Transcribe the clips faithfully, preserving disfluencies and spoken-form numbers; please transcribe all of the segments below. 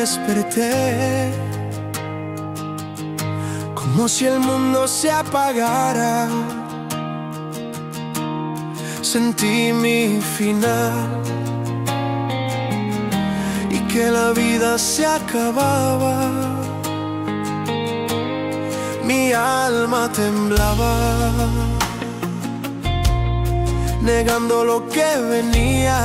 desperté, como si el mundo se apagara. Sentí mi final y que la vida se acababa. Mi alma temblaba, negando lo que venía.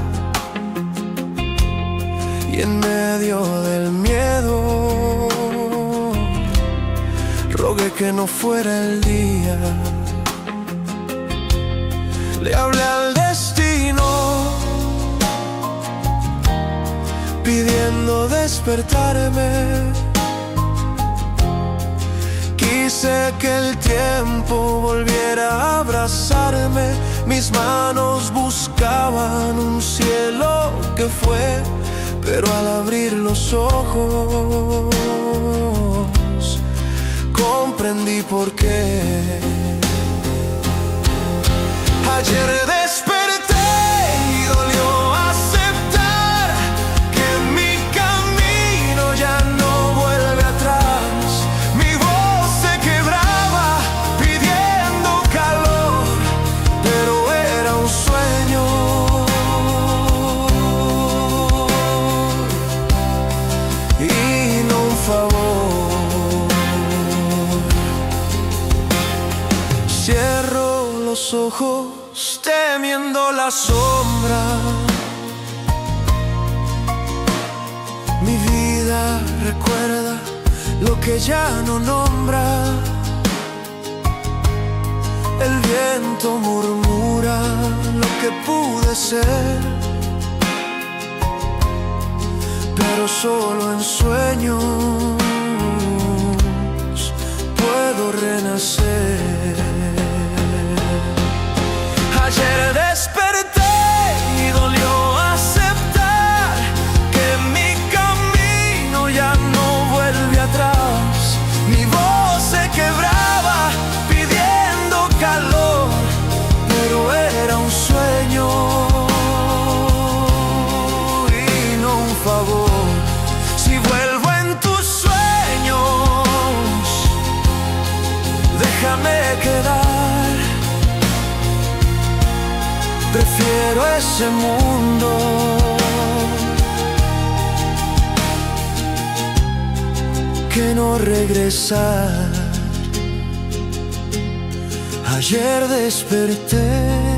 Y en medio del miedo rogué que no fuera el día. Le hablé al destino pidiendo despertarme. Quise que el tiempo volviera a abrazarme. Mis manos buscaban un cielo que fue, pero al abrir los ojos comprendí por qué. Ayer desperté y dolió aceptar que mi camino ya no vuelve atrás. Mi voz se quebraba pidiendo calor, pero era un sueño. Y no un favor. Cierro los ojos temiendo la sombra. Mi vida recuerda lo que ya no nombra. El viento murmura lo que pude ser, pero solo en sueños puedo renacer. Ayer desperté y dolió aceptar que mi camino ya no vuelve atrás. Mi voz se quebraba pidiendo calor, pero era un sueño y no un favor. Si vuelvo en tus sueños, déjame quedar. Prefiero ese mundo que no regresar. Ayer desperté